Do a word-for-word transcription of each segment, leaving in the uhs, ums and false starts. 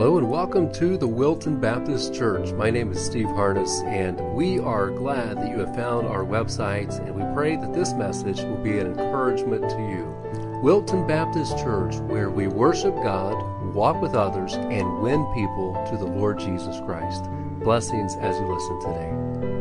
Hello and welcome to the Wilton Baptist Church. My name is Steve Harness, and we are glad that you have found our website, and we pray that this message will be an encouragement to you. Wilton Baptist Church, where we worship God, walk with others, and win people to the Lord Jesus Christ. Blessings as you listen today.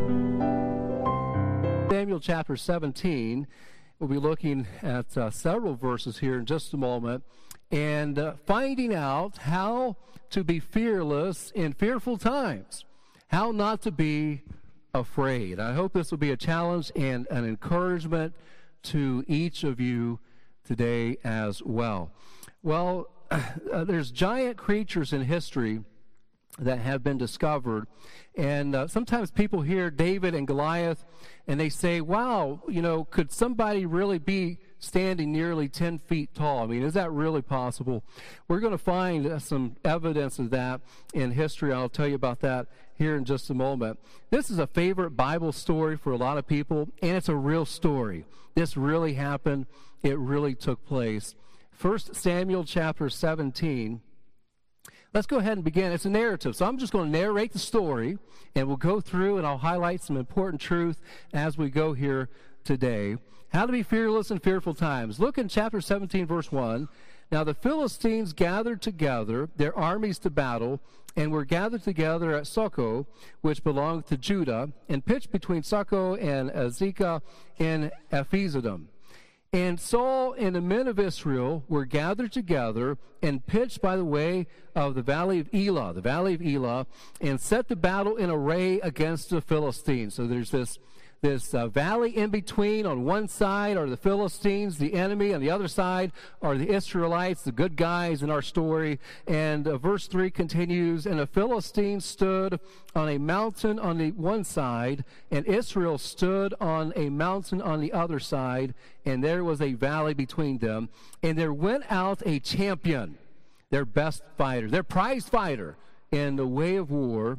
Samuel chapter seventeen. We'll be looking at uh, several verses here in just a moment, and uh, finding out how to be fearless in fearful times, how not to be afraid. I hope this will be a challenge and an encouragement to each of you today as well. Well, uh, there's giant creatures in history that have been discovered, and uh, sometimes people hear David and Goliath, and they say, wow, you know, could somebody really be standing nearly ten feet tall? I mean, is that really possible? We're going to find uh, some evidence of that in history. I'll tell you about that here in just a moment. This is a favorite Bible story for a lot of people, and it's a real story. This really happened. It really took place. First Samuel chapter seventeen. Let's go ahead and begin. It's a narrative, so I'm just going to narrate the story, and we'll go through, and I'll highlight some important truth as we go here today. How to be fearless in fearful times. Look in chapter seventeen, verse one. Now the Philistines gathered together their armies to battle, and were gathered together at Socoh, which belonged to Judah, and pitched between Socoh and Azekah in Ephesdom. And Saul and the men of Israel were gathered together and pitched by the way of the valley of Elah, the valley of Elah, and set the battle in array against the Philistines. So there's this This uh, valley in between. On one side are the Philistines, the enemy. On the other side are the Israelites, the good guys in our story. And uh, verse three continues, and the Philistines stood on a mountain on the one side, and Israel stood on a mountain on the other side, and there was a valley between them. And there went out a champion, their best fighter, their prize fighter in the way of war,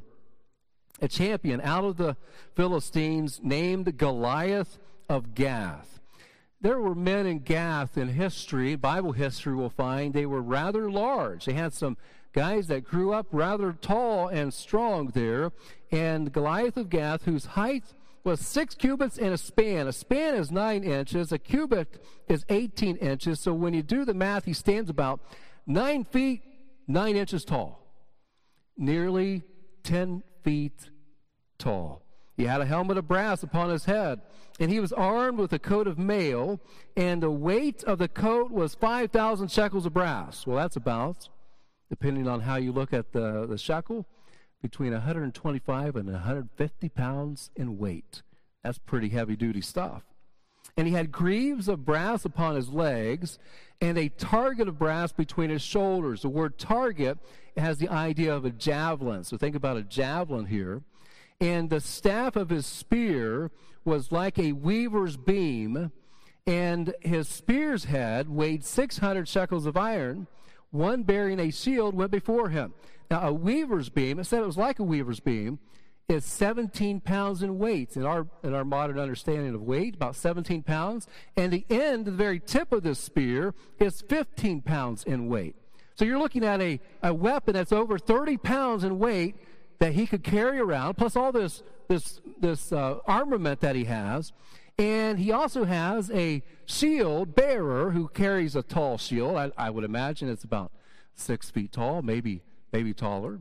a champion out of the Philistines named Goliath of Gath. There were men in Gath in history, Bible history will find, they were rather large. They had some guys that grew up rather tall and strong there. And Goliath of Gath, whose height was six cubits and a span. A span is nine inches. A cubit is eighteen inches. So when you do the math, he stands about nine feet, nine inches tall. Nearly ten feet tall. He had a helmet of brass upon his head, and he was armed with a coat of mail, and the weight of the coat was five thousand shekels of brass. Well, that's about, depending on how you look at the, the shekel, between one hundred twenty-five and one hundred fifty pounds in weight. That's pretty heavy-duty stuff. And he had greaves of brass upon his legs, and a target of brass between his shoulders. The word target has the idea of a javelin. So think about a javelin here. And the staff of his spear was like a weaver's beam, and his spear's head weighed six hundred shekels of iron. One bearing a shield went before him. Now, a weaver's beam, it said it was like a weaver's beam, is seventeen pounds in weight. In our, in our modern understanding of weight, about seventeen pounds. And the end, the very tip of this spear, is fifteen pounds in weight. So you're looking at a, a weapon that's over thirty pounds in weight that he could carry around, plus all this this this uh, armament that he has. And he also has a shield bearer who carries a tall shield. I, I would imagine it's about six feet tall, maybe maybe taller,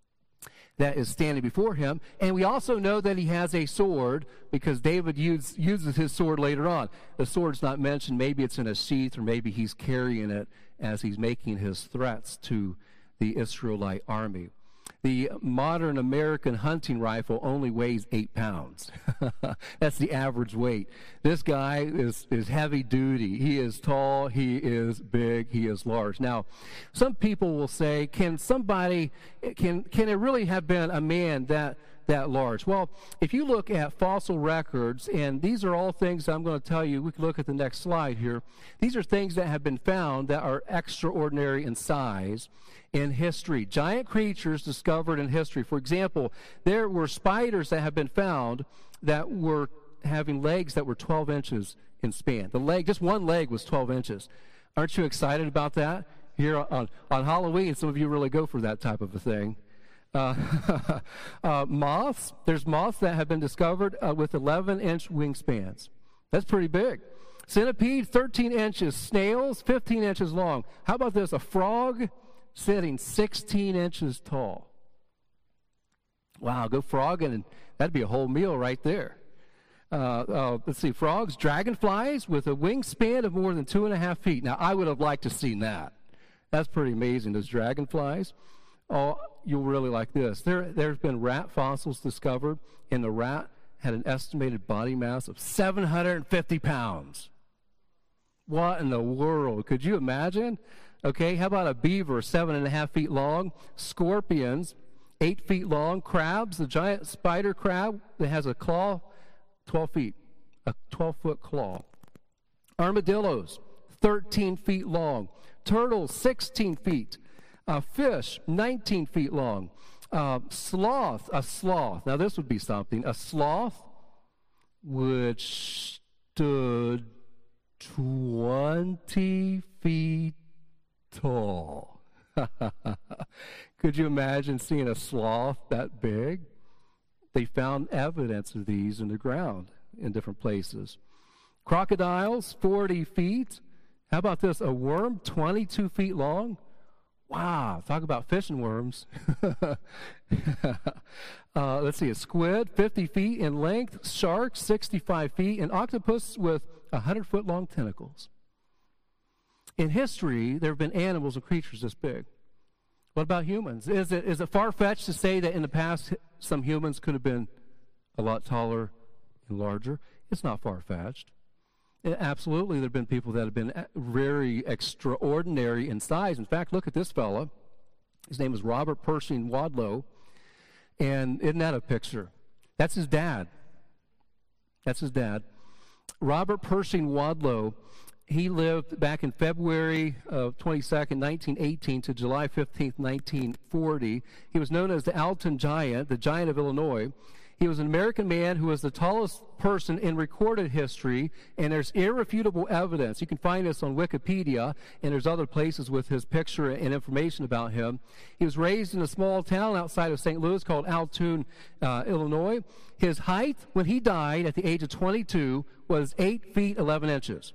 that is standing before him. And we also know that he has a sword, because David use, uses his sword later on. The sword's not mentioned. Maybe it's in a sheath, or maybe he's carrying it as he's making his threats to the Israelite army. The modern American hunting rifle only weighs eight pounds. That's the average weight. This guy is, is heavy duty. He is tall, he is big, he is large. Now, some people will say, can somebody, can, can it really have been a man that, that large? Well, if you look at fossil records, and these are all things I'm going to tell you, we can look at the next slide here. These are things that have been found that are extraordinary in size in history. Giant creatures discovered in history. For example, there were spiders that have been found that were having legs that were twelve inches in span. The leg, just one leg was twelve inches. Aren't you excited about that? Here on, on Halloween, some of you really go for that type of a thing. Uh, uh, moths, there's moths that have been discovered uh, with eleven-inch wingspans. That's pretty big. Centipede, thirteen inches. Snails, fifteen inches long. How about this? A frog sitting sixteen inches tall. Wow, go frogging, and that'd be a whole meal right there. Uh, uh, let's see, frogs, dragonflies with a wingspan of more than two and a half feet. Now, I would have liked to seen that. That's pretty amazing, those dragonflies. Oh, you'll really like this. There, there's been rat fossils discovered, and the rat had an estimated body mass of seven hundred fifty pounds. What in the world? Could you imagine? Okay, how about a beaver, seven and a half feet long? Scorpions, eight feet long. Crabs, the giant spider crab that has a claw, twelve feet, a twelve-foot claw. Armadillos, thirteen feet long. Turtles, sixteen feet. Uh, fish, nineteen feet long. Uh, sloth, a sloth. Now, this would be something. A sloth which stood twenty feet tall. Could you imagine seeing a sloth that big? They found evidence of these in the ground in different places. Crocodiles, forty feet. How about this? A worm, twenty-two feet long. Wow, talk about fishing worms. uh, let's see, a squid, fifty feet in length. Shark, sixty-five feet. And octopus with one hundred foot long tentacles. In history, there have been animals and creatures this big. What about humans? Is it, is it far-fetched to say that in the past some humans could have been a lot taller and larger? It's not far-fetched. Absolutely, there have been people that have been very extraordinary in size. In fact, look at this fella. His name is Robert Pershing Wadlow. And isn't that a picture? That's his dad. That's his dad. Robert Pershing Wadlow, he lived back in February of twenty-second, nineteen eighteen to July fifteenth, nineteen forty. He was known as the Alton Giant, the Giant of Illinois. He was an American man who was the tallest person in recorded history, and there's irrefutable evidence. You can find this on Wikipedia, and there's other places with his picture and information about him. He was raised in a small town outside of Saint Louis called Altoona, uh, Illinois. His height when he died at the age of twenty-two was eight feet eleven inches.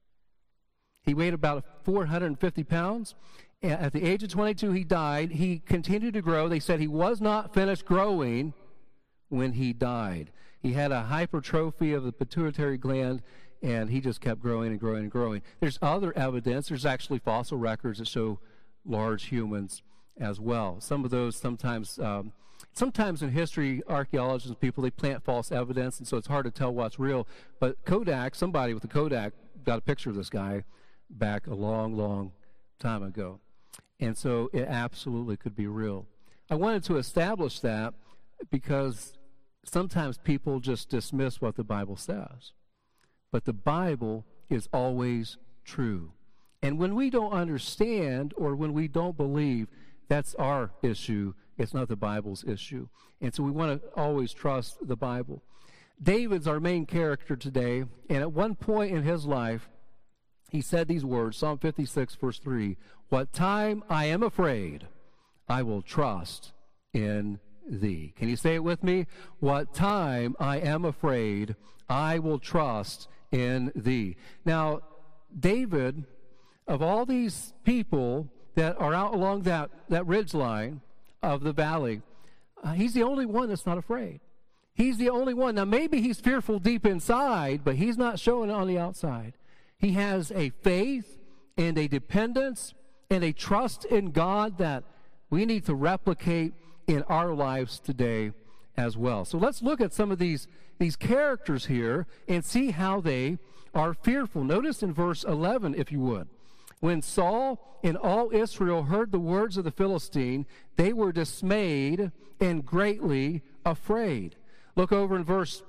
He weighed about four hundred fifty pounds. At the age of twenty-two, he died. He continued to grow. They said he was not finished growing when he died. He had a hypertrophy of the pituitary gland, and he just kept growing and growing and growing. There's other evidence. There's actually fossil records that show large humans as well. Some of those sometimes, um, sometimes in history, archaeologists and people, they plant false evidence, and so it's hard to tell what's real. But Kodak, somebody with a Kodak got a picture of this guy back a long, long time ago. And so it absolutely could be real. I wanted to establish that because sometimes people just dismiss what the Bible says. But the Bible is always true. And when we don't understand or when we don't believe, that's our issue. It's not the Bible's issue. And so we want to always trust the Bible. David's our main character today. And at one point in his life, he said these words, Psalm fifty-six, verse three, "What time I am afraid, I will trust in thee." Can you say it with me? What time I am afraid, I will trust in thee. Now, David, of all these people that are out along that, that ridge line of the valley, uh, he's the only one that's not afraid. He's the only one. Now, maybe he's fearful deep inside, but he's not showing it on the outside. He has a faith and a dependence and a trust in God that we need to replicate in our lives today as well. So let's look at some of these, these characters here and see how they are fearful. Notice in verse eleven, if you would. When Saul and all Israel heard the words of the Philistine, they were dismayed and greatly afraid. Look over in verse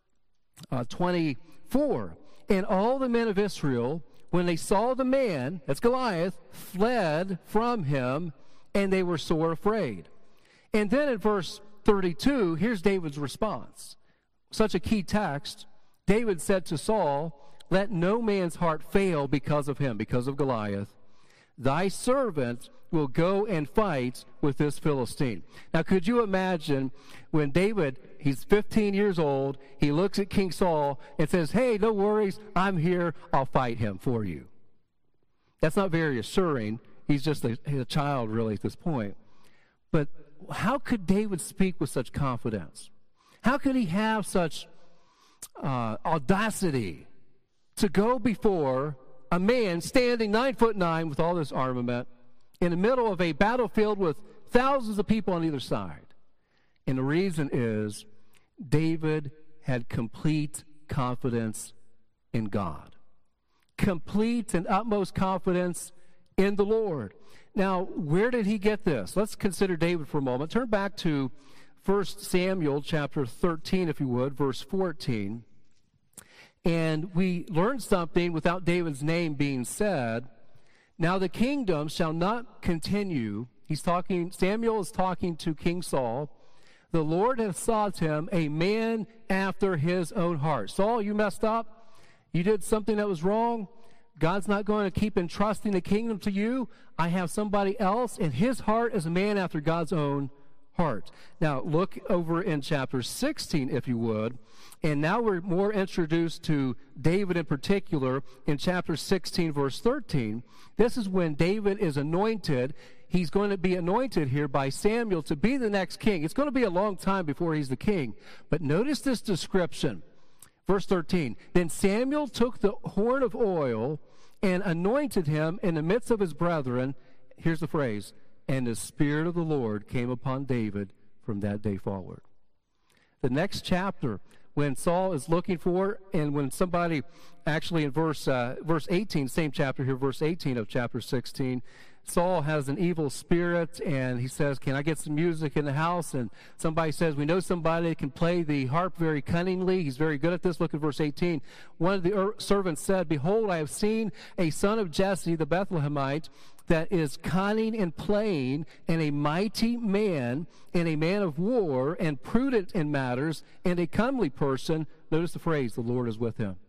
uh, twenty-four. And all the men of Israel, when they saw the man, that's Goliath, fled from him, and they were sore afraid. And then in verse thirty-two, here's David's response. Such a key text. David said to Saul, "Let no man's heart fail because of him," because of Goliath. thy servant will go and fight with this Philistine. Now, could you imagine when David, he's fifteen years old, he looks at King Saul and says, hey, no worries, I'm here, I'll fight him for you. That's not very assuring. He's just a, he's a child, really, at this point. But how could David speak with such confidence? How could he have such uh, audacity to go before a man standing nine foot nine with all this armament in the middle of a battlefield with thousands of people on either side? And the reason is David had complete confidence in God. Complete and utmost confidence in the Lord. Now, where did he get this? Let's consider David for a moment. Turn back to First Samuel chapter thirteen, if you would, verse fourteen. And we learn something without David's name being said. Now the kingdom shall not continue. He's talking, Samuel is talking to King Saul. The Lord has sought him a man after his own heart. Saul, you messed up. You did something that was wrong. God's not going to keep entrusting the kingdom to you. I have somebody else, and his heart is a man after God's own heart. Now, look over in chapter sixteen, if you would. And now we're more introduced to David in particular in chapter sixteen, verse thirteen. This is when David is anointed. He's going to be anointed here by Samuel to be the next king. It's going to be a long time before he's the king. But notice this description. Verse thirteen, then Samuel took the horn of oil and anointed him in the midst of his brethren. Here's the phrase, and the Spirit of the Lord came upon David from that day forward. The next chapter, when Saul is looking for, and when somebody, actually in verse uh, verse eighteen, same chapter here, verse eighteen of chapter sixteen, Saul has an evil spirit, and he says, can I get some music in the house? And somebody says, we know somebody that can play the harp very cunningly. He's very good at this. Look at verse eighteen. One of the er- servants said, behold, I have seen a son of Jesse, the Bethlehemite, that is cunning and playing, and a mighty man, and a man of war, and prudent in matters, and a comely person. Notice the phrase, the Lord is with him.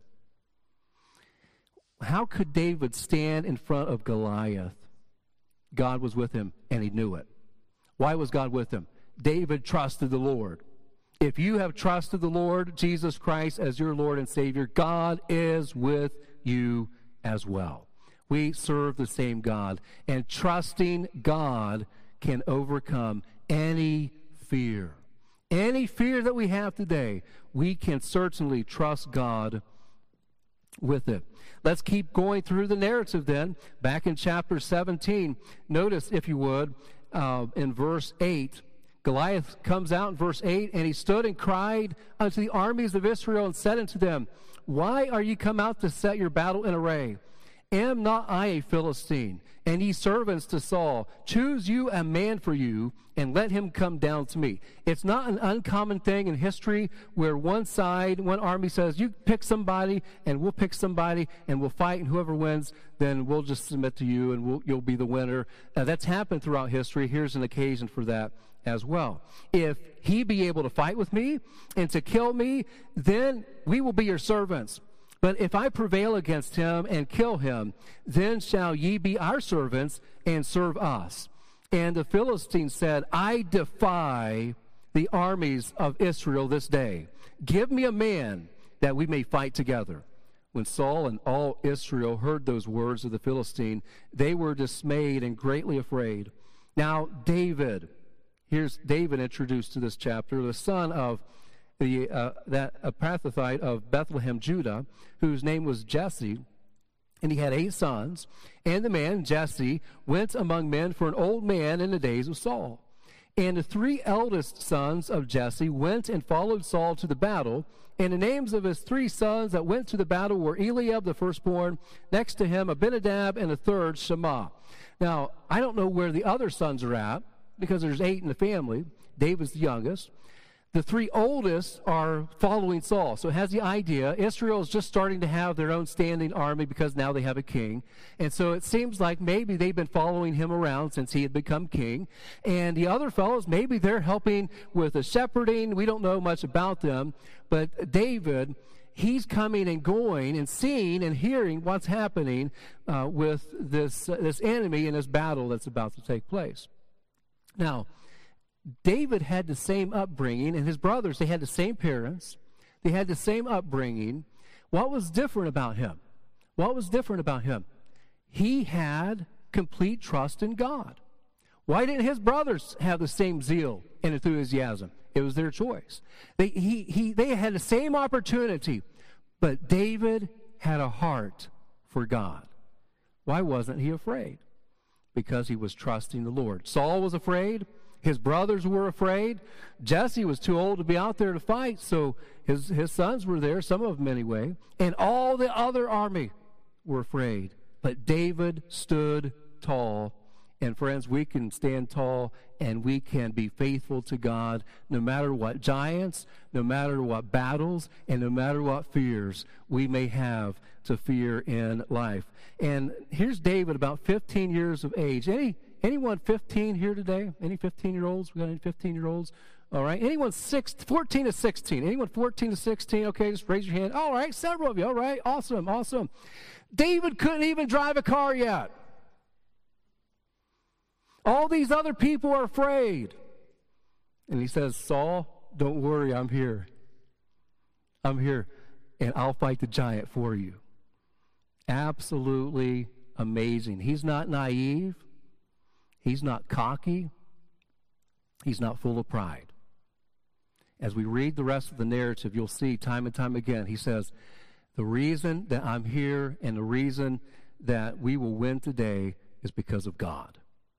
How could David stand in front of Goliath? God was with him, and he knew it. Why was God with him? David trusted the Lord. If you have trusted the Lord Jesus Christ as your Lord and Savior, God is with you as well. We serve the same God, and trusting God can overcome any fear. Any fear that we have today, we can certainly trust God with it. Let's keep going through the narrative then. Back in chapter seventeen, notice, if you would, uh, in verse eight, Goliath comes out in verse eight, and he stood and cried unto the armies of Israel and said unto them, why are ye come out to set your battle in array? Am not I a Philistine? And ye servants to Saul, choose you a man for you, and let him come down to me. It's not an uncommon thing in history where one side, one army says, you pick somebody, and we'll pick somebody, and we'll fight, and whoever wins, then we'll just submit to you, and we'll, you'll be the winner. Uh, that's happened throughout history. Here's an occasion for that as well. If he be able to fight with me and to kill me, then we will be your servants. But if I prevail against him and kill him, then shall ye be our servants and serve us. And the Philistines said, I defy the armies of Israel this day. Give me a man that we may fight together. When Saul and all Israel heard those words of the Philistine, they were dismayed and greatly afraid. Now David, here's David introduced to this chapter, the son of the uh, that Ephrathite of Bethlehem, Judah, whose name was Jesse, and he had eight sons. And the man, Jesse, went among men for an old man in the days of Saul. And the three eldest sons of Jesse went and followed Saul to the battle. And the names of his three sons that went to the battle were Eliab, the firstborn, next to him Abinadab, and the third, Shammah. Now, I don't know where the other sons are at, because there's eight in the family. David's the youngest. The three oldest are following Saul. So it has the idea, Israel is just starting to have their own standing army because now they have a king. And so it seems like maybe they've been following him around since he had become king. And the other fellows, maybe they're helping with the shepherding. We don't know much about them. But David, he's coming and going and seeing and hearing what's happening uh, with this, uh, this enemy in this battle that's about to take place. Now, David had the same upbringing, and his brothers, they had the same parents. They had the same upbringing. What was different about him? What was different about him? He had complete trust in God. Why didn't his brothers have the same zeal and enthusiasm? It was their choice. They, he, he, they had the same opportunity, but David had a heart for God. Why wasn't he afraid? Because he was trusting the Lord. Saul was afraid. His brothers were afraid. Jesse was too old to be out there to fight, so his, his sons were there, some of them anyway, and all the other army were afraid. But David stood tall. And friends, we can stand tall and we can be faithful to God no matter what giants, no matter what battles, and no matter what fears we may have to fear in life. And here's David, about fifteen years of age. Any anyone fifteen here today? Any fifteen-year-olds? We got any fifteen-year-olds? All right. Anyone six, fourteen to sixteen? Anyone fourteen to sixteen? Okay, just raise your hand. All right, several of you. All right, awesome, awesome. David couldn't even drive a car yet. All these other people are afraid. And he says, Saul, don't worry, I'm here. I'm here, and I'll fight the giant for you. Absolutely amazing. He's not naive. He's not cocky. He's not full of pride. As we read the rest of the narrative, you'll see time and time again, he says, the reason that I'm here and the reason that we will win today is because of God.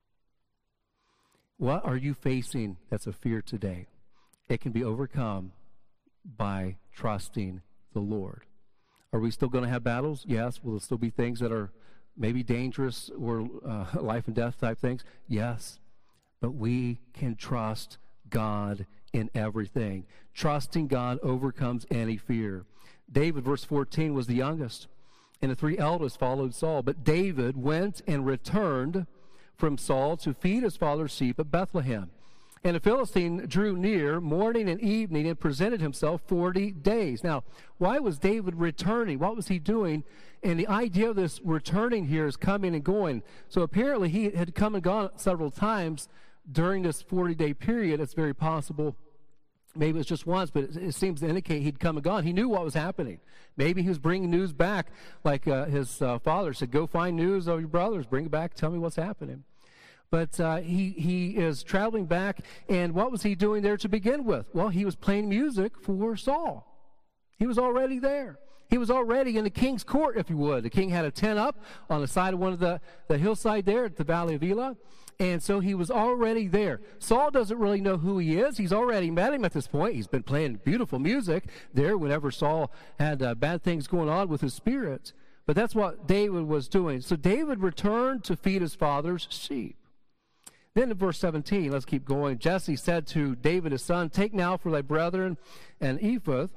What are you facing that's a fear today? It can be overcome by trusting the Lord. Are we still going to have battles? Yes. Will there still be things that are maybe dangerous or uh, life and death type things? Yes. But we can trust God in everything. Trusting God overcomes any fear. David, verse fourteen, was the youngest, and the three eldest followed Saul. But David went and returned from Saul to feed his father's sheep at Bethlehem. And the Philistine drew near morning and evening and presented himself forty days. Now, why was David returning? What was he doing? And the idea of this returning here is coming and going. So apparently he had come and gone several times during this forty-day period. It's very possible. Maybe it was just once, but it, it seems to indicate he'd come and gone. He knew what was happening. Maybe he was bringing news back, like uh, his uh, father said, go find news of your brothers, bring it back, tell me what's happening. But uh, he, he is traveling back, and what was he doing there to begin with? Well, he was playing music for Saul. He was already there. He was already in the king's court, if you would. The king had a tent up on the side of one of the, the hillside there at the Valley of Elah. And so he was already there. Saul doesn't really know who he is. He's already met him at this point. He's been playing beautiful music there whenever Saul had uh, bad things going on with his spirit. But that's what David was doing. So David returned to feed his father's sheep. Then in verse seventeen, let's keep going. Jesse said to David his son, take now for thy brethren an ephah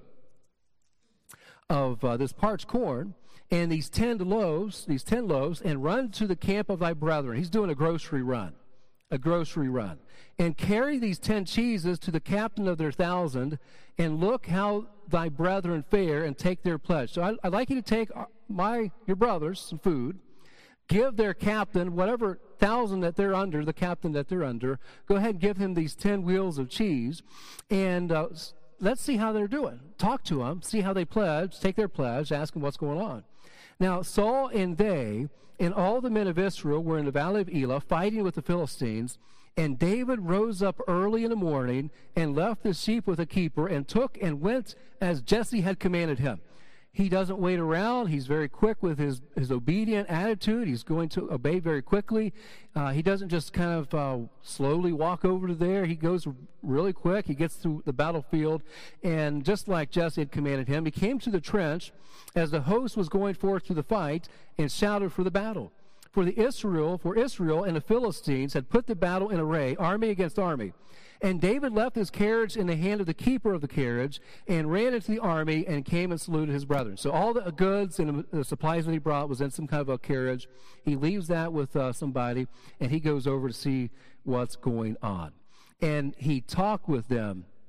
of uh, this parched corn, and these ten loaves, these ten loaves, and run to the camp of thy brethren. He's doing a grocery run, a grocery run. And carry these ten cheeses to the captain of their thousand, and look how thy brethren fare, and take their pledge. So I, I'd like you to take my your brothers some food, give their captain whatever thousand that they're under, the captain that they're under, go ahead and give him these ten wheels of cheese, and uh, let's see how they're doing. Talk to them, see how they pledge, take their pledge, ask them what's going on. Now, Saul and they and all the men of Israel were in the Valley of Elah fighting with the Philistines, and David rose up early in the morning and left the sheep with a keeper and took and went as Jesse had commanded him. He doesn't wait around. He's very quick with his, his obedient attitude. He's going to obey very quickly. Uh, he doesn't just kind of uh, slowly walk over to there. He goes really quick. He gets to the battlefield. And just like Jesse had commanded him, he came to the trench as the host was going forth to the fight and shouted for the battle. For the Israel, for Israel and the Philistines had put the battle in array, army against army. And David left his carriage in the hand of the keeper of the carriage and ran into the army and came and saluted his brethren. So all the goods and the supplies that he brought was in some kind of a carriage. He leaves that with uh, somebody, and he goes over to see what's going on. And he talked with them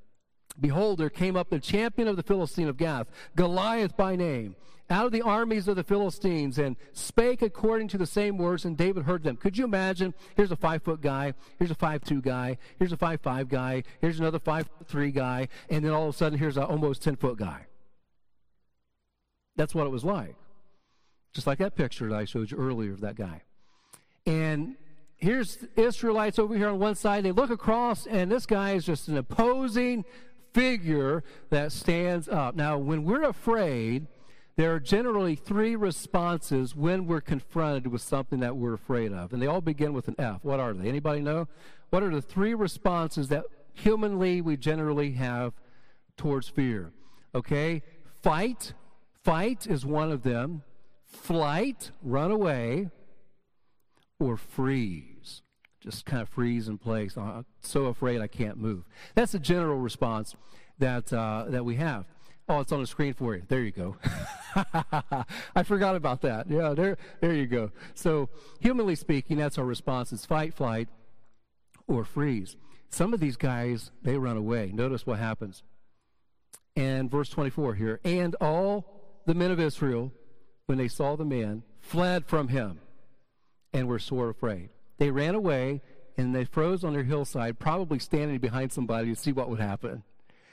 Behold, there came up the champion of the Philistine of Gath, Goliath by name, out of the armies of the Philistines, and spake according to the same words, and David heard them. Could you imagine? Here's a five-foot guy. Here's a five-two guy. Here's a five-five guy. Here's another five-three guy. And then all of a sudden, here's an almost ten-foot guy. That's what it was like. Just like that picture that I showed you earlier of that guy. And here's Israelites over here on one side. They look across, and this guy is just an opposing figure that stands up. Now, when we're afraid, there are generally three responses when we're confronted with something that we're afraid of. And they all begin with an F. What are they? Anybody know? What are the three responses that humanly we generally have towards fear? Okay? Fight. Fight is one of them. Flight, run away, or freeze. Just kind of freeze in place. I'm so afraid I can't move. That's the general response that uh, that we have. Oh, it's on the screen for you. There you go. I forgot about that. Yeah, there, there you go. So, humanly speaking, that's our response. It's fight, flight, or freeze. Some of these guys, they run away. Notice what happens. And verse twenty-four here. And all the men of Israel, when they saw the man, fled from him and were sore afraid. They ran away, and they froze on their hillside, probably standing behind somebody to see what would happen,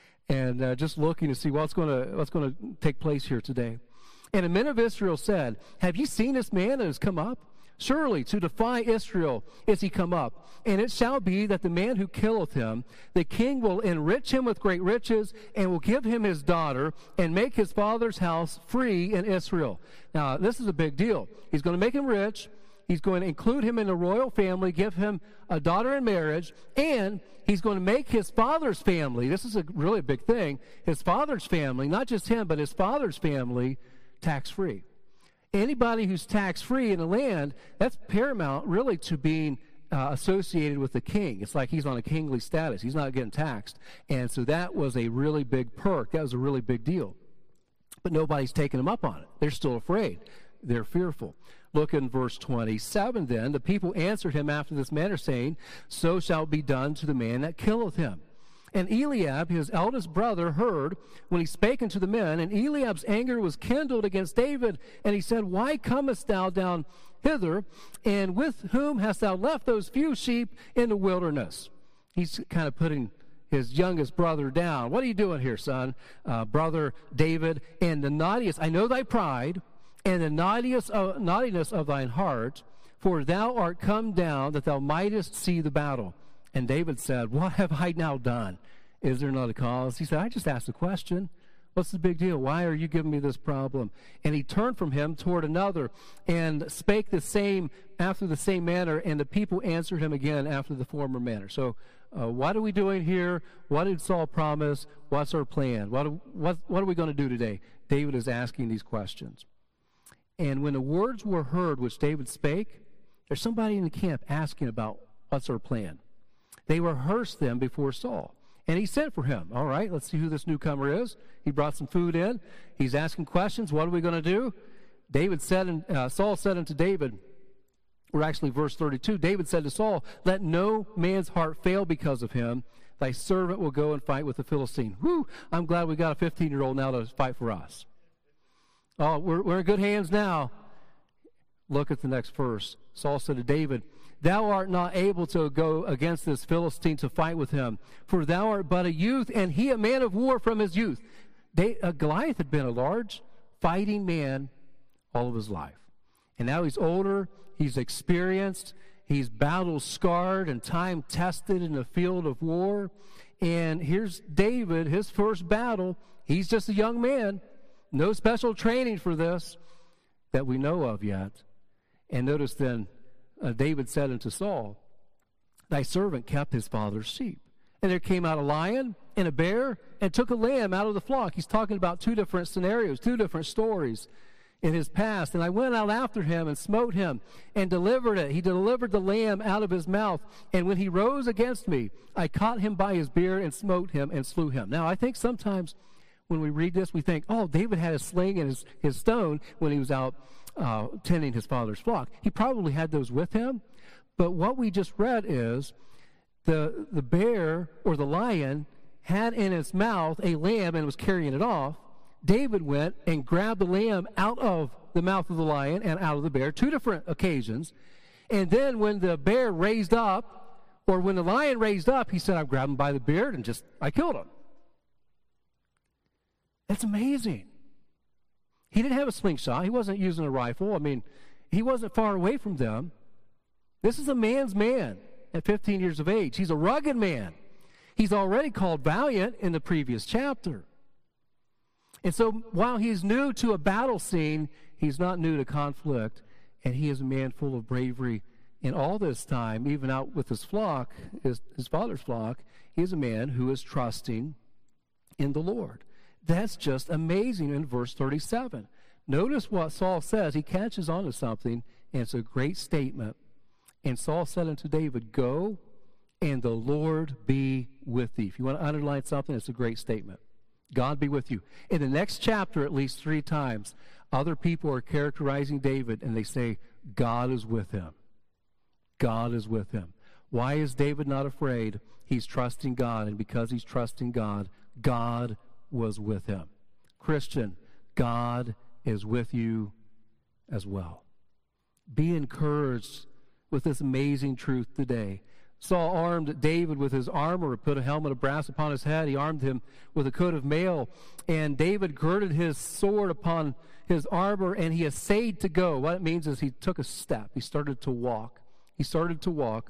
and uh, just looking to see what's going to what's going to take place here today. And the men of Israel said, have you seen this man that has come up? Surely to defy Israel is he come up. And it shall be that the man who killeth him, the king will enrich him with great riches, and will give him his daughter, and make his father's house free in Israel. Now, this is a big deal. He's going to make him rich. He's going to include him in the royal family, give him a daughter in marriage, and he's going to make his father's family, this is a really big thing, his father's family, not just him, but his father's family, tax-free. Anybody who's tax-free in the land, that's paramount really to being uh, associated with the king. It's like he's on a kingly status. He's not getting taxed. And so that was a really big perk. That was a really big deal. But nobody's taking them up on it. They're still afraid. They're fearful. Look in verse twenty-seven then. The people answered him after this manner, saying, so shall it be done to the man that killeth him. And Eliab, his eldest brother, heard when he spake unto the men, and Eliab's anger was kindled against David, and he said, why comest thou down hither, and with whom hast thou left those few sheep in the wilderness? He's kind of putting his youngest brother down. What are you doing here, son? Uh, brother David, and the naughtiest, I know thy pride, and the naughtiest of, naughtiness of thine heart, for thou art come down that thou mightest see the battle. And David said, what have I now done? Is there not a cause? He said, I just asked a question. What's the big deal? Why are you giving me this problem? And he turned from him toward another and spake the same after the same manner, and the people answered him again after the former manner. So uh, what are we doing here? What did Saul promise? What's our plan? What, what, what are we going to do today? David is asking these questions. And when the words were heard which David spake, there's somebody in the camp asking about what's our plan. They rehearsed them before Saul. And he sent for him. All right, let's see who this newcomer is. He brought some food in. He's asking questions. What are we going to do? David said, and uh, Saul said unto David, or actually verse thirty-two, David said to Saul, let no man's heart fail because of him. Thy servant will go and fight with the Philistine. Whew, I'm glad we got a fifteen-year-old now to fight for us. Oh, we're, we're in good hands now. Look at the next verse. Saul said to David, thou art not able to go against this Philistine to fight with him, for thou art but a youth, and he a man of war from his youth. They, uh, Goliath had been a large fighting man all of his life. And now he's older, he's experienced, he's battle-scarred and time-tested in the field of war. And here's David, his first battle. He's just a young man. No special training for this that we know of yet. And notice then, uh, David said unto Saul, thy servant kept his father's sheep. And there came out a lion and a bear and took a lamb out of the flock. He's talking about two different scenarios, two different stories in his past. And I went out after him and smote him and delivered it. He delivered the lamb out of his mouth. And when he rose against me, I caught him by his beard and smote him and slew him. Now, I think sometimes when we read this, we think, oh, David had a sling and his, his stone when he was out uh, tending his father's flock. He probably had those with him. But what we just read is the, the bear or the lion had in its mouth a lamb and was carrying it off, David went and grabbed the lamb out of the mouth of the lion and out of the bear, two different occasions. And then when the bear raised up, or when the lion raised up, he said, I grabbed him by the beard and just, I killed him. That's amazing. He didn't have a slingshot. He wasn't using a rifle. I mean, he wasn't far away from them. This is a man's man at fifteen years of age. He's a rugged man. He's already called valiant in the previous chapter. And so while he's new to a battle scene, he's not new to conflict, and he is a man full of bravery. And all this time, even out with his flock, his, his father's flock, he is a man who is trusting in the Lord. That's just amazing in verse thirty-seven. Notice what Saul says. He catches on to something, and it's a great statement. And Saul said unto David, go, and the Lord be with thee. If you want to underline something, it's a great statement. God be with you. In the next chapter, at least three times, other people are characterizing David, and they say, God is with him. God is with him. Why is David not afraid? He's trusting God, and because he's trusting God, God was with him. Christian, God is with you as well. Be encouraged with this amazing truth today. Saul armed David with his armor, put a helmet of brass upon his head. He armed him with a coat of mail, and David girded his sword upon his armor, and he essayed to go. What it means is he took a step. He started to walk. He started to walk,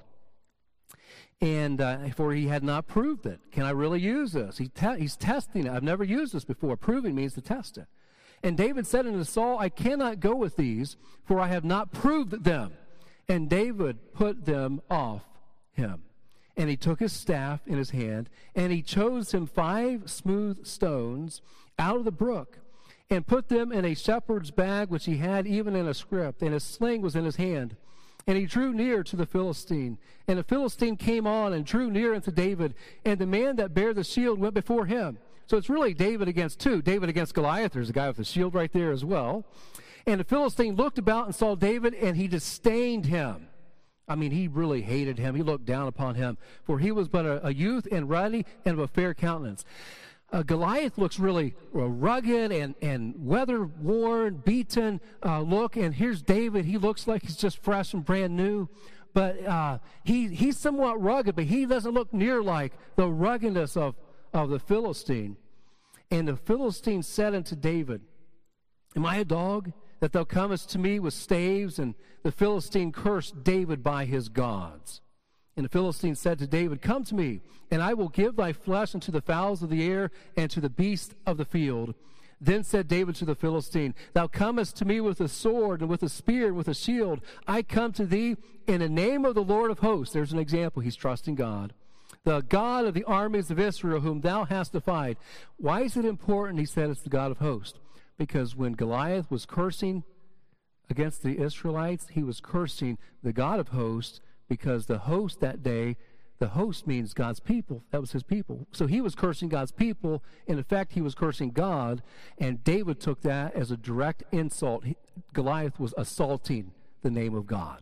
and uh, for he had not proved it. Can I really use this? He te- he's testing it. I've never used this before. Proving means to test it. And David said unto Saul, I cannot go with these, for I have not proved them. And David put them off him. And he took his staff in his hand, and he chose him five smooth stones out of the brook, and put them in a shepherd's bag which he had, even in a scrip, and his sling was in his hand. And he drew near to the Philistine. And the Philistine came on and drew near unto David, and the man that bare the shield went before him. So it's really David against two. David against Goliath. There's a guy with a shield right there as well. And the Philistine looked about and saw David, and he disdained him. I mean, he really hated him. He looked down upon him, for he was but a, a youth and ruddy and of a fair countenance. Uh, Goliath looks really uh, rugged and, and weather-worn, beaten uh, look, and here's David. He looks like he's just fresh and brand new, but uh, he he's somewhat rugged, but he doesn't look near like the ruggedness of, of the Philistine. And the Philistine said unto David, am I a dog, that thou comest to me with staves? And the Philistine cursed David by his gods. And the Philistine said to David, come to me, and I will give thy flesh unto the fowls of the air and to the beasts of the field. Then said David to the Philistine, thou comest to me with a sword and with a spear and with a shield. I come to thee in the name of the Lord of hosts. There's an example. He's trusting God. The God of the armies of Israel, whom thou hast defied. Why is it important? He said it's the God of hosts. Because when Goliath was cursing against the Israelites, he was cursing the God of hosts, because the host that day, the host means God's people. That was his people. So he was cursing God's people. In effect, he was cursing God, and David took that as a direct insult. He, Goliath was assaulting the name of God.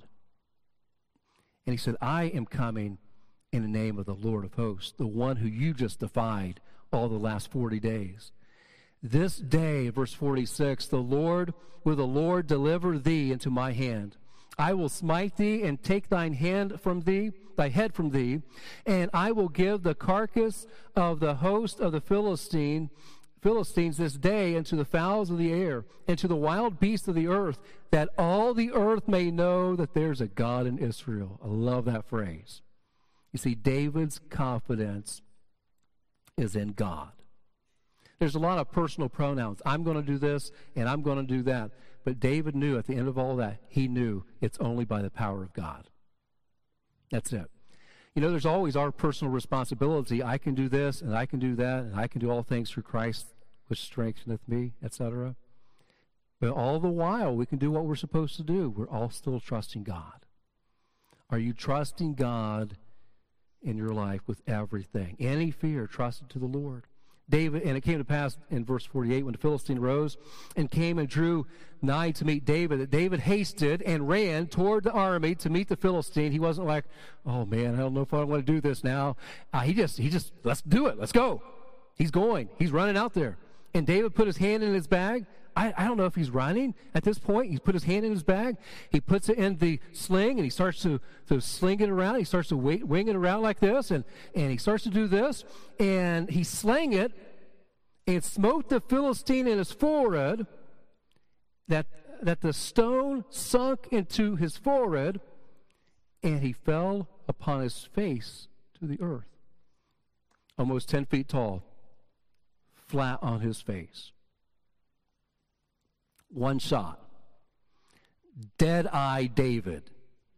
And he said, I am coming in the name of the Lord of hosts, the one who you just defied all the last forty days. This day, verse forty-six, the Lord, will the Lord deliver thee into my hand. I will smite thee and take thine hand from thee, thy head from thee, and I will give the carcass of the host of the Philistine, Philistines this day unto the fowls of the air and to the wild beasts of the earth, that all the earth may know that there's a God in Israel. I love that phrase. You see, David's confidence is in God. There's a lot of personal pronouns. I'm going to do this, and I'm going to do that. But David knew at the end of all that, he knew it's only by the power of God. That's it. You know, there's always our personal responsibility. I can do this, and I can do that, and I can do all things through Christ, which strengtheneth me, et cetera. But all the while, we can do what we're supposed to do. We're all still trusting God. Are you trusting God in your life with everything? Any fear, trust it to the Lord. David, and it came to pass in verse forty-eight, when the Philistine rose and came and drew nigh to meet David, that David hasted and ran toward the army to meet the Philistine. He wasn't like, oh man, I don't know if I want to do this now. Uh, he just, he just, let's do it, let's go. He's going, he's running out there. And David put his hand in his bag. I, I don't know if he's running at this point. He's put his hand in his bag. He puts it in the sling, and he starts to, to sling it around. He starts to wait, wing it around like this, and, and he starts to do this, and he slang it and smote the Philistine in his forehead, that, that the stone sunk into his forehead, and he fell upon his face to the earth, almost ten feet tall, flat on his face. One shot. Dead-eye David.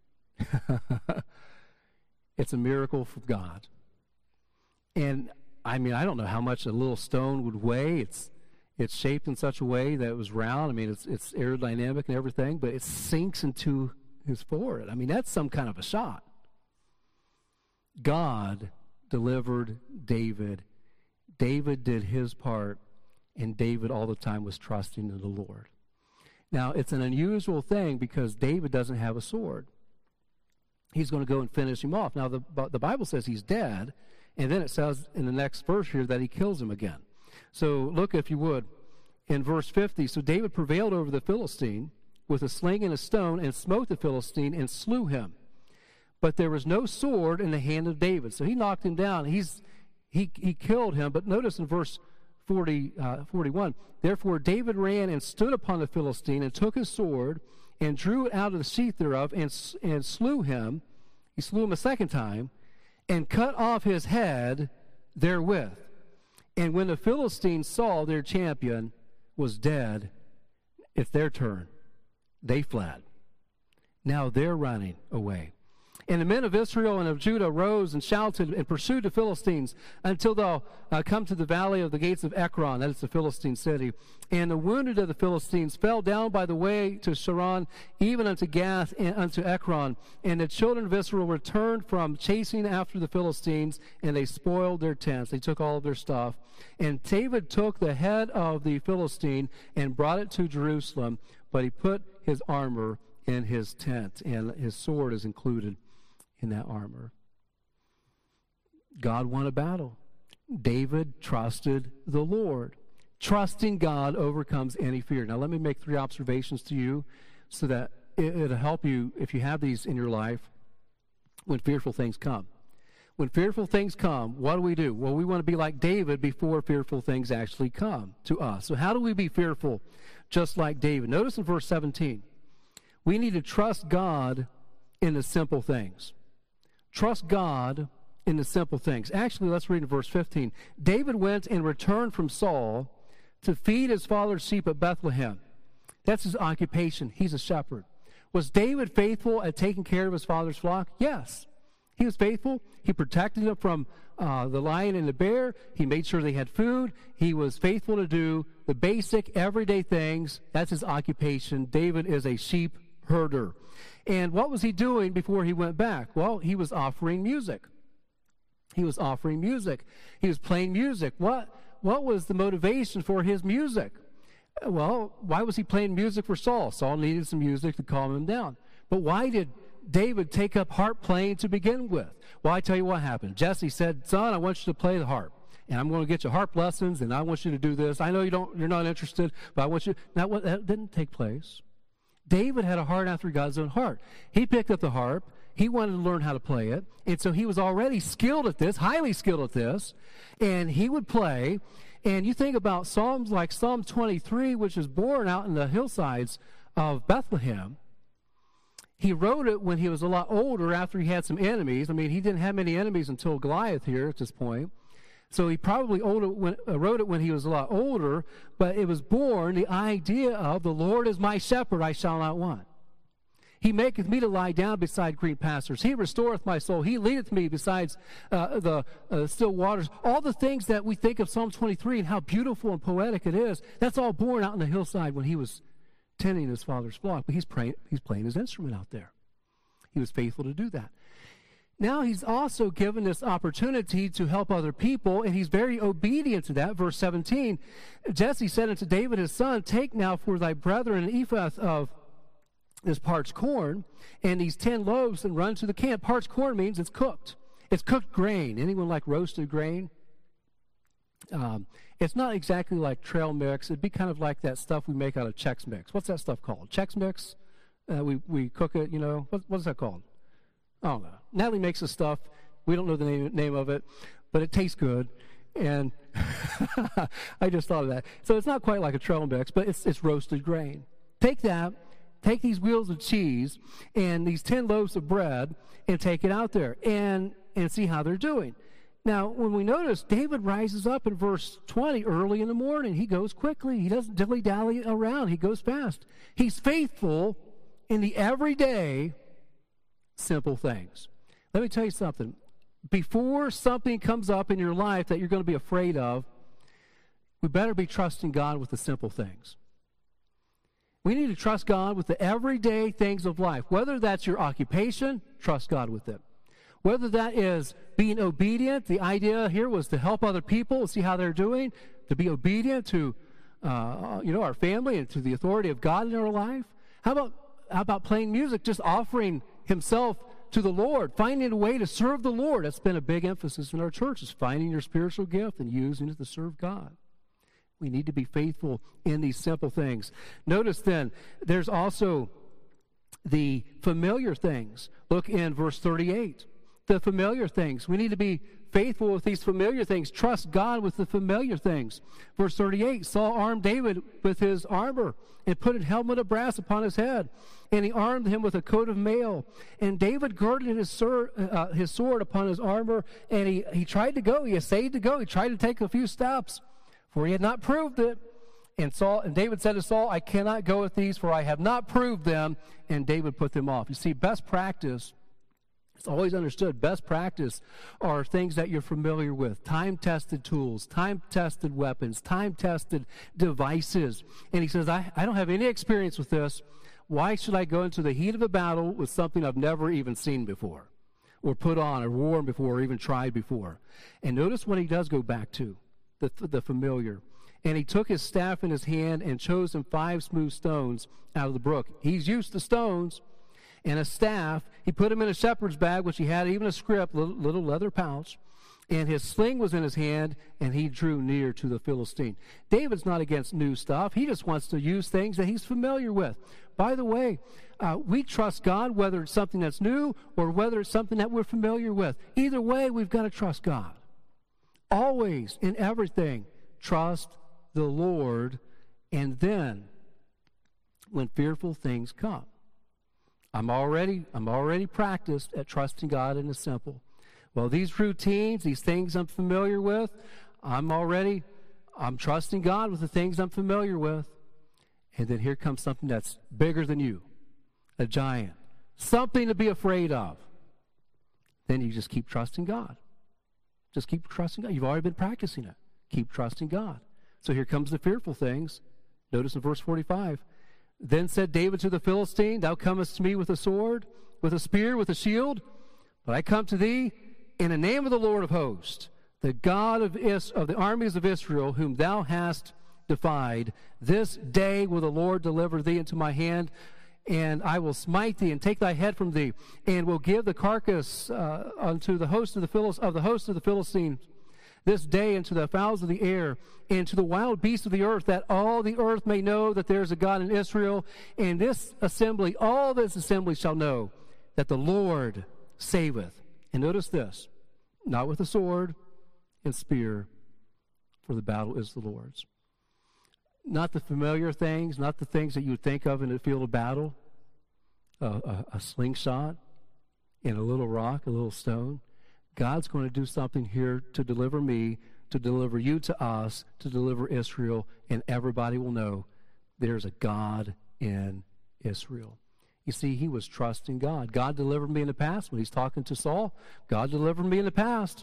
It's a miracle from God. And, I mean, I don't know how much a little stone would weigh. It's it's shaped in such a way that it was round. I mean, it's, it's aerodynamic and everything, but it sinks into his forehead. I mean, that's some kind of a shot. God delivered David. David did his part, and David all the time was trusting in the Lord. Now, it's an unusual thing because David doesn't have a sword. He's going to go and finish him off. Now, the, the Bible says he's dead, and then it says in the next verse here that he kills him again. So look, if you would, in verse fifty. So David prevailed over the Philistine with a sling and a stone and smote the Philistine and slew him. But there was no sword in the hand of David. So he knocked him down. He's, he, he killed him. But notice in verse forty, uh, forty-one, therefore David ran and stood upon the Philistine and took his sword and drew it out of the sheath thereof and, and slew him. He slew him a second time and cut off his head therewith. And when the Philistines saw their champion was dead, it's their turn. They fled. Now they're running away. And the men of Israel and of Judah rose and shouted and pursued the Philistines until they'll uh, come to the valley of the gates of Ekron, that is the Philistine city. And the wounded of the Philistines fell down by the way to Sharon, even unto Gath and unto Ekron. And the children of Israel returned from chasing after the Philistines, and they spoiled their tents. They took all of their stuff. And David took the head of the Philistine and brought it to Jerusalem, but he put his armor in his tent, and his sword is included in that armor. God won a battle. David trusted the Lord. Trusting God overcomes any fear. Now let me make three observations to you so that it, it'll help you if you have these in your life when fearful things come. When fearful things come, what do we do? Well, we want to be like David before fearful things actually come to us. So how do we be fearful just like David? Notice in verse seventeen, we need to trust God in the simple things. Trust God in the simple things. Actually, let's read in verse fifteen. David went and returned from Saul to feed his father's sheep at Bethlehem. That's his occupation. He's a shepherd. Was David faithful at taking care of his father's flock? Yes. He was faithful. He protected them from uh, the lion and the bear. He made sure they had food. He was faithful to do the basic, everyday things. That's his occupation. David is a sheep herder. And what was he doing before he went back? Well, he was offering music. He was offering music. He was playing music. What, what was the motivation for his music? Well, why was he playing music for Saul? Saul needed some music to calm him down. But why did David take up harp playing to begin with? Well, I tell you what happened. Jesse said, son, I want you to play the harp. And I'm going to get you harp lessons, and I want you to do this. I know you don't, you're not interested, but I want you. Now, what, that didn't take place. David had a heart after God's own heart. He picked up the harp. He wanted to learn how to play it. And so he was already skilled at this, highly skilled at this. And he would play. And you think about Psalms like Psalm twenty-three, which is born out in the hillsides of Bethlehem. He wrote it when he was a lot older after he had some enemies. I mean, he didn't have many enemies until Goliath here at this point. So he probably older, when, uh, wrote it when he was a lot older, but it was born the idea of the Lord is my shepherd, I shall not want. He maketh me to lie down beside green pastures. He restoreth my soul. He leadeth me besides uh, the uh, still waters. All the things that we think of Psalm twenty-three and how beautiful and poetic it is, that's all born out on the hillside when he was tending his father's flock. But he's, praying, he's playing his instrument out there. He was faithful to do that. Now he's also given this opportunity to help other people, and he's very obedient to that. Verse seventeen, Jesse said unto David his son, take now for thy brethren an ephah of this parched corn and these ten loaves and run to the camp. Parched corn means it's cooked. It's cooked grain. Anyone like roasted grain? Um, it's not exactly like trail mix. It'd be kind of like that stuff we make out of Chex Mix. What's that stuff called? Chex Mix? Uh, we, we cook it, you know. What, what's that called? I don't know. Natalie makes the stuff. We don't know the name, name of it, but it tastes good. And I just thought of that. So it's not quite like a trail mix, but it's, it's roasted grain. Take that, take these wheels of cheese and these ten loaves of bread and take it out there and, and see how they're doing. Now, when we notice, David rises up in verse twenty early in the morning. He goes quickly. He doesn't dilly-dally around. He goes fast. He's faithful in the everyday simple things. Let me tell you something. Before something comes up in your life that you're going to be afraid of, we better be trusting God with the simple things. We need to trust God with the everyday things of life. Whether that's your occupation, trust God with it. Whether that is being obedient, the idea here was to help other people and see how they're doing, to be obedient to uh, you know, our family and to the authority of God in our life. How about how about playing music, just offering himself to the Lord, finding a way to serve the Lord? That's been a big emphasis in our church, is finding your spiritual gift and using it to serve God. We need to be faithful in these simple things. Notice then, there's also the familiar things. Look in verse thirty-eight. The familiar things. We need to be faithful with these familiar things. Trust God with the familiar things. Verse thirty-eight, Saul armed David with his armor and put a helmet of brass upon his head. And he armed him with a coat of mail. And David girded his sword, uh, his sword upon his armor, and he, he tried to go. He essayed to go. He tried to take a few steps, for he had not proved it. And Saul and David said to Saul, I cannot go with these, for I have not proved them. And David put them off. You see, best practice, it's always understood, best practice are things that you're familiar with. Time-tested tools, time-tested weapons, time-tested devices. And he says, I, I don't have any experience with this. Why should I go into the heat of a battle with something I've never even seen before, or put on, or worn before, or even tried before? And notice what he does go back to, the, the familiar. And he took his staff in his hand and chose him five smooth stones out of the brook. He's used to stones. And a staff, he put him in a shepherd's bag, which he had, even a scrip, little, little leather pouch. And his sling was in his hand, and he drew near to the Philistine. David's not against new stuff. He just wants to use things that he's familiar with. By the way, uh, we trust God whether it's something that's new or whether it's something that we're familiar with. Either way, we've got to trust God. Always, in everything, trust the Lord, and then, when fearful things come, I'm already, I'm already practiced at trusting God in the simple. Well, these routines, these things I'm familiar with, I'm already, I'm trusting God with the things I'm familiar with. And then here comes something that's bigger than you, a giant, something to be afraid of. Then you just keep trusting God. Just keep trusting God. You've already been practicing it. Keep trusting God. So here comes the fearful things. Notice in verse forty-five. Then said David to the Philistine, Thou comest to me with a sword, with a spear, with a shield, but I come to thee in the name of the Lord of hosts, the God of, Is- of the armies of Israel, whom thou hast defied. This day will the Lord deliver thee into my hand, and I will smite thee and take thy head from thee, and will give the carcass uh, unto the host of the Philis- of the host of the Philistines this day, and to the fowls of the air, and to the wild beasts of the earth, that all the earth may know that there is a God in Israel. And this assembly, all this assembly shall know that the Lord saveth. And notice this, not with a sword and spear, for the battle is the Lord's. Not the familiar things, not the things that you would think of in the field of battle, uh, a, a slingshot and a little rock, a little stone. God's going to do something here to deliver me, to deliver you to us, to deliver Israel, and everybody will know there's a God in Israel. You see, he was trusting God. God delivered me in the past. When he's talking to Saul, God delivered me in the past.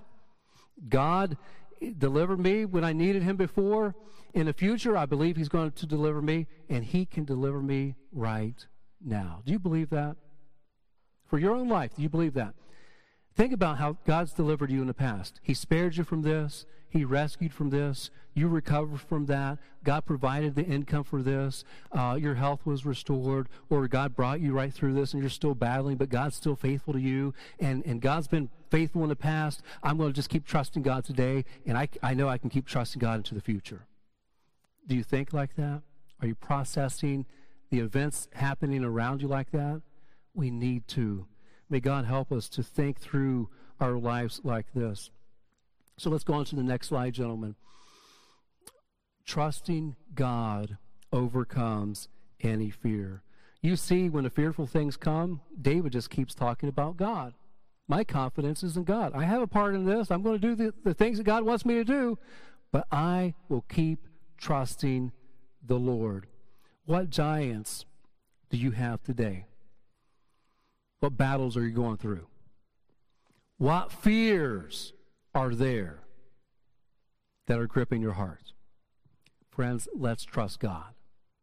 God delivered me when I needed him before. In the future, I believe he's going to deliver me, and he can deliver me right now. Do you believe that? For your own life, do you believe that? Think about how God's delivered you in the past. He spared you from this. He rescued from this. You recovered from that. God provided the income for this. Uh, your health was restored. Or God brought you right through this and you're still battling, but God's still faithful to you. And, and God's been faithful in the past. I'm going to just keep trusting God today, and I, I know I can keep trusting God into the future. Do you think like that? Are you processing the events happening around you like that? We need to. May God help us to think through our lives like this. So let's go on to the next slide, gentlemen. Trusting God overcomes any fear. You see, when the fearful things come, David just keeps talking about God. My confidence is in God. I have a part in this. I'm going to do the, the things that God wants me to do, but I will keep trusting the Lord. What giants do you have today? What battles are you going through? What fears are there that are gripping your heart? Friends, let's trust God.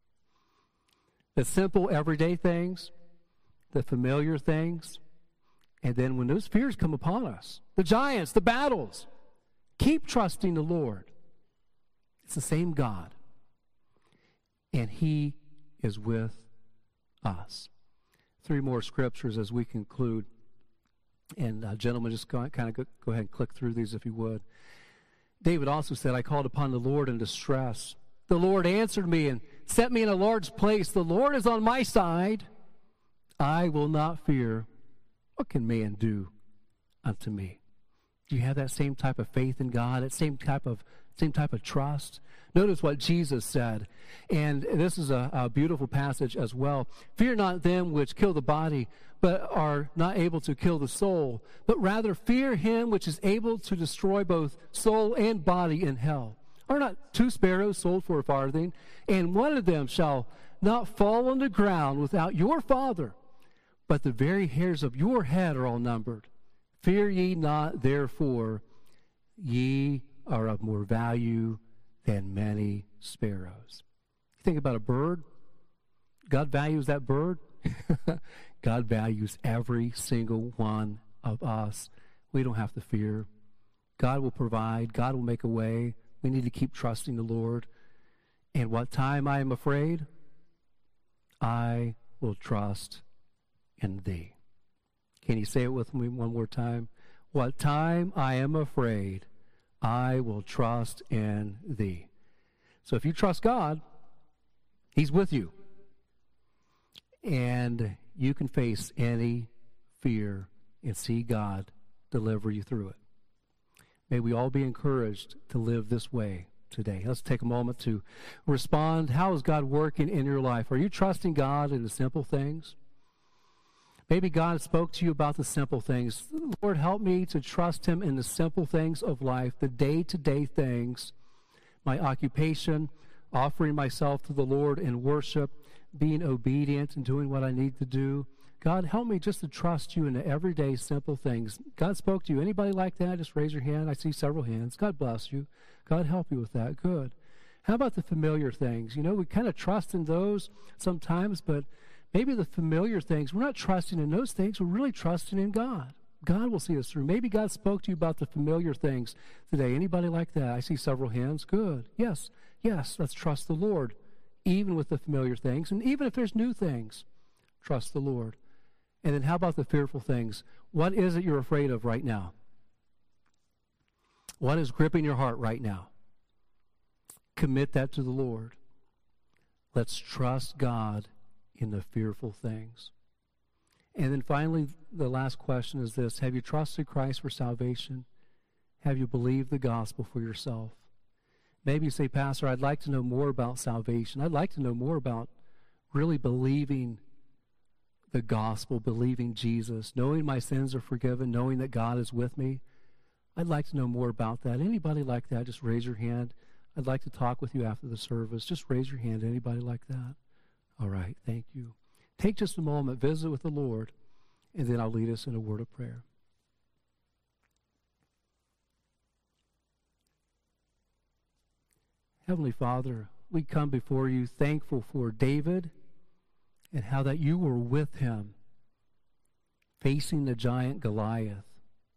The simple everyday things, the familiar things, and then when those fears come upon us, the giants, the battles, keep trusting the Lord. It's the same God, and He is with us. Three more scriptures as we conclude. And uh, gentlemen, just go, kind of go, go ahead and click through these if you would. David also said, I called upon the Lord in distress. The Lord answered me and set me in a large place. The Lord is on my side. I will not fear. What can man do unto me? Do you have that same type of faith in God, that same type of same type of trust? Notice what Jesus said, and this is a, a beautiful passage as well. Fear not them which kill the body, but are not able to kill the soul, but rather fear him which is able to destroy both soul and body in hell. Are not two sparrows sold for a farthing, and one of them shall not fall on the ground without your Father, but the very hairs of your head are all numbered. Fear ye not, therefore, ye are of more value than many sparrows. You think about a bird. God values that bird. God values every single one of us. We don't have to fear. God will provide. God will make a way. We need to keep trusting the Lord. And what time I am afraid, I will trust in thee. Can you say it with me one more time? What time I am afraid, I will trust in thee. So if you trust God, He's with you. And you can face any fear and see God deliver you through it. May we all be encouraged to live this way today. Let's take a moment to respond. How is God working in your life? Are you trusting God in the simple things? Maybe God spoke to you about the simple things. Lord, help me to trust Him in the simple things of life, the day-to-day things, my occupation, offering myself to the Lord in worship, being obedient and doing what I need to do. God, help me just to trust you in the everyday simple things. God spoke to you. Anybody like that? Just raise your hand. I see several hands. God bless you. God help you with that. Good. How about the familiar things? You know, we kind of trust in those sometimes, but maybe the familiar things, we're not trusting in those things. We're really trusting in God. God will see us through. Maybe God spoke to you about the familiar things today. Anybody like that? I see several hands. Good. Yes. Yes. Let's trust the Lord, even with the familiar things. And even if there's new things, trust the Lord. And then how about the fearful things? What is it you're afraid of right now? What is gripping your heart right now? Commit that to the Lord. Let's trust God in the fearful things. And then finally, the last question is this. Have you trusted Christ for salvation? Have you believed the gospel for yourself? Maybe you say, Pastor, I'd like to know more about salvation. I'd like to know more about really believing the gospel, believing Jesus, knowing my sins are forgiven, knowing that God is with me. I'd like to know more about that. Anybody like that? Just raise your hand. I'd like to talk with you after the service. Just raise your hand. Anybody like that? All right. Thank you. Take just a moment, visit with the Lord, and then I'll lead us in a word of prayer. Heavenly Father, we come before you thankful for David and how that you were with him facing the giant Goliath.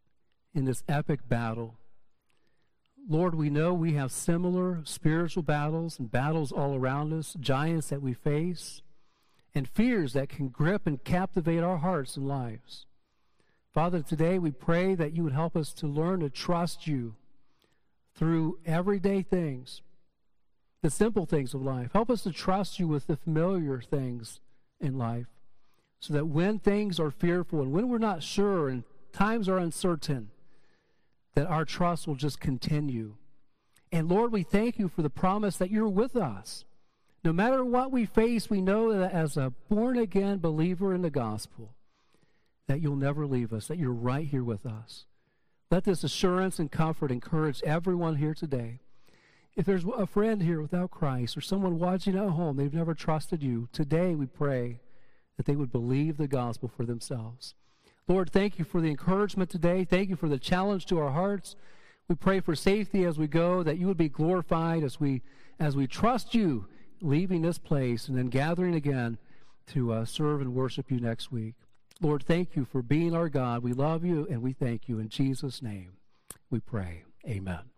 in this epic battle. Lord, we know we have similar spiritual battles and battles all around us, giants that we face, and fears that can grip and captivate our hearts and lives. Father, today we pray that you would help us to learn to trust you through everyday things, the simple things of life. Help us to trust you with the familiar things in life, so that when things are fearful and when we're not sure and times are uncertain, that our trust will just continue. And Lord, we thank you for the promise that you're with us. No matter what we face, we know that as a born-again believer in the gospel, that you'll never leave us, that you're right here with us. Let this assurance and comfort encourage everyone here today. If there's a friend here without Christ or someone watching at home, they've never trusted you, today we pray that they would believe the gospel for themselves. Lord, thank you for the encouragement today. Thank you for the challenge to our hearts. We pray for safety as we go, that you would be glorified as we as we trust you, leaving this place and then gathering again to uh, serve and worship you next week. Lord, thank you for being our God. We love you and we thank you. In Jesus' name we pray. Amen.